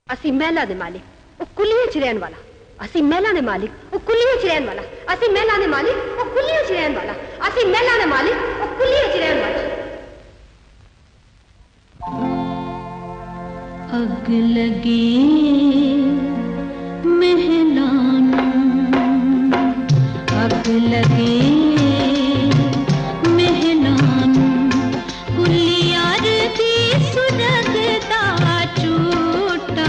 असी महला दे मालिक वो कुलियां च रहन वाला, असी महला दे मालिक वो कुलियां च रहन वाला, असी महला दे मालिक वो कुलियां च रहन वाला, असी महला दे मालिक वो कुलियां च रहन वाला। अग लगी महलानू, अग लगी महलानू, कुलियार दी सुरगदा झूठा।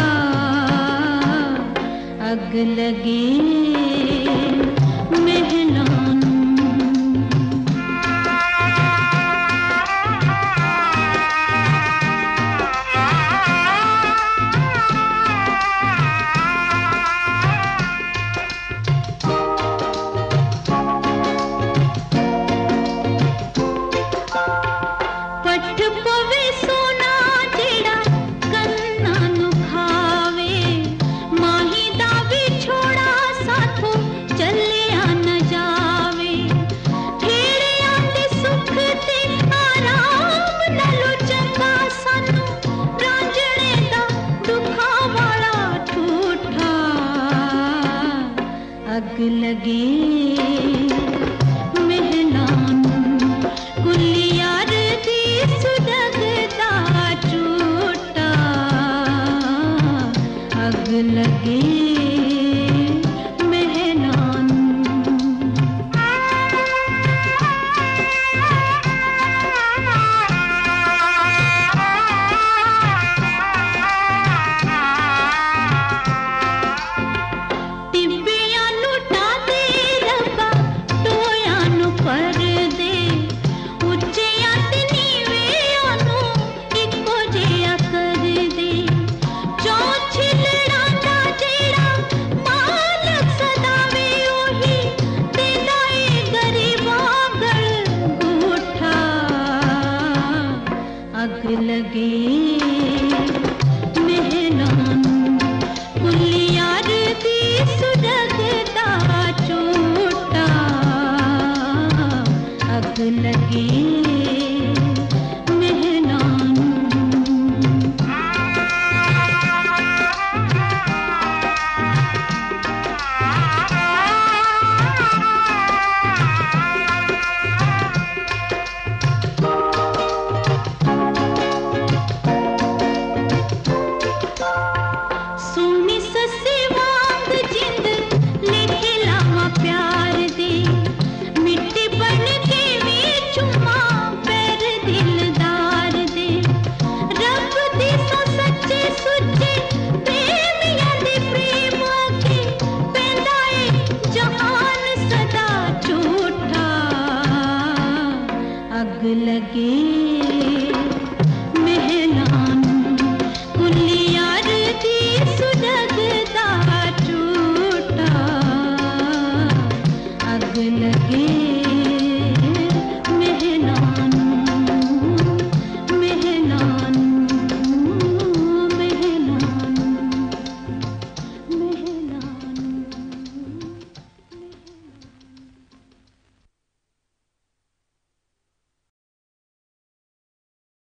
अग लगी महलानू, पठ पवे सोना जेड़ा कन्ना नु खावे, माही दा विछोड़ा साथों चलिया न जावे। ठेड़िया दे सुख ते आराम नालों चंगा सानू रांझणे दा दुखा वाला ठूठा। अग लगी महलानू, कुलियार दी सुरगदा झूठा। अग लगी महलानू, टिब्बियां नू टादे रब्बा टोयां नू पर दे, उच्चियां ते नीवियां नू इक्को जिहा कर दे। चौं छिलड़ां दा जेड़ा मालक सदावे ओही देंदा ए गरीबां गल गूठा। अग लगी महलानू, कुलियार दी सुरगदा झूठा। अग लगी महलानू, सोनी सस्सी वांग जिंद लिखे लावा प्यार दे, मिट्टी बन के भी चुम्मा पैर दिलदार दे। रब दी सो सच्चे सुच्चे प्रेमियां दे प्रेम अगे पैंदा ए जहान सदा झूठा। अग लगी महलानू, कुलियार दी सुरगदा झूठा। अग लगी